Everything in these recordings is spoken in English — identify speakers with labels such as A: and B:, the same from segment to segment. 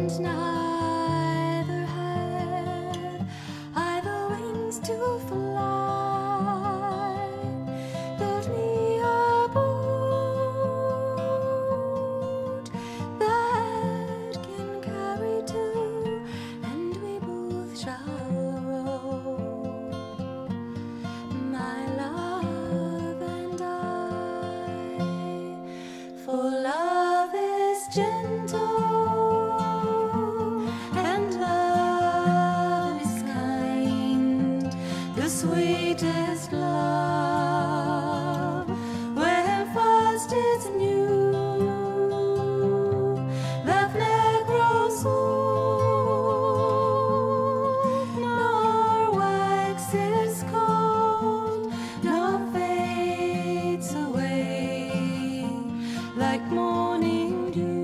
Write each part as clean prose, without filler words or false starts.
A: and neither had I the wings to fly. Build me a boat that can carry two, and we both shall row, my love and I. For love is gentle, and love is kind, the sweetest love, when first it's new. Love never grows old, nor waxes cold, nor fades away like morning dew.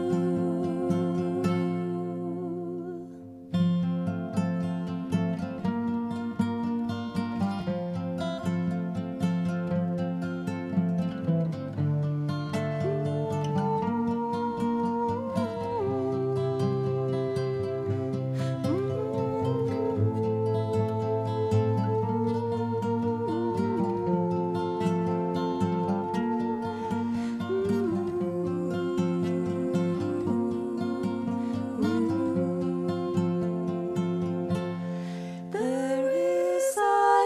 A: There is a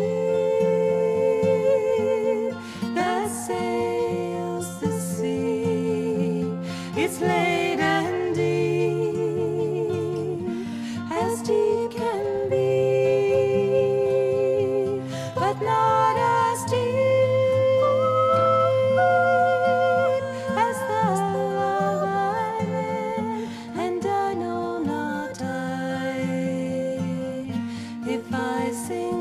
A: ship that sails the sea. It's laden deep, as deep can be, but not as deep as the love I'm in, and I know not I if I sing